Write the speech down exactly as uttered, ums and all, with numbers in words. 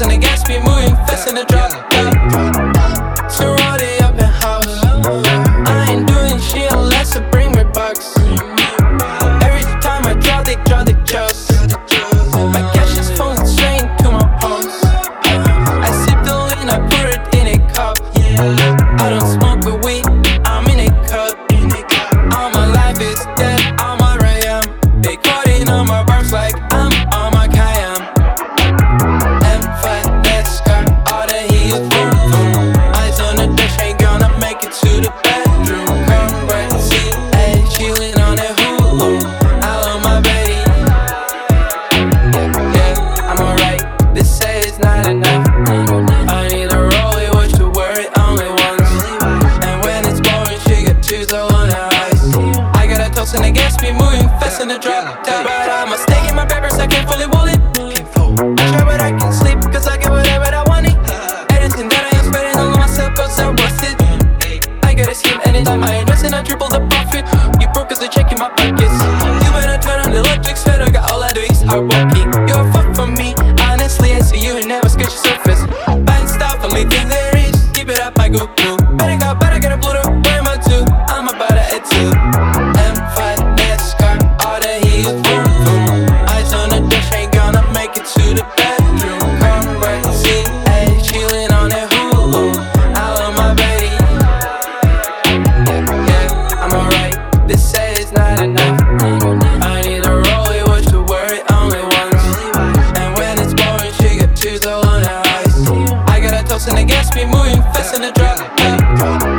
tossing against me, moving fast in the drop top. Sorority up in house. I ain't doing shit unless I bring me bucks. Every time I draw, they draw the just. My cash is flowing straight to my palms. I sip the lean, I put it in a cup. I don't smoke with weed, I'm in a cup. All my life is dead, I'm where I am. They cutting on my bars like I'm on my Kayam. M five, let's go, all the heat is boom boom. Eyes on the dash, ain't gonna make it to the bedroom. Come right, see, ayy, chillin' on that Hulu. I love my baby. Yeah, yeah, I'm alright, they say it's not enough. I need a rollie, watch the word only once. And when it's blowing, she got tears all on her eyes. I got a toast and against me, moving fast in the drop top. But I'm a stake in my papers, I can't fully hold it. I try but I can't sleep, cause I get whatever I want it. Anything that I am spending all on myself, cause I worth it. I got a scheme anytime I invest and I triple the profit. You broke cause they check in my pockets. You better turn on the electric sweater, got all I do is hard working. You're a fuck for me, honestly I see you and never scratch your surface. Buying stuff, only thing there is, keep it up, I go cool. Better go, better get a bloater, where am I to? I'm about to head to M five, let's go, all the heat is boom boom. Eyes on the dash, ain't gonna make it to the bedroom. Come right, see, ayy, chillin' on that Hulu. I love my baby. Yeah, yeah, I'm alright, they say it's not enough. I need a rollie, watch the word only once. And when it's blowing, she got tears all on her eyes. I got a toast and against me, moving fast in the drop top.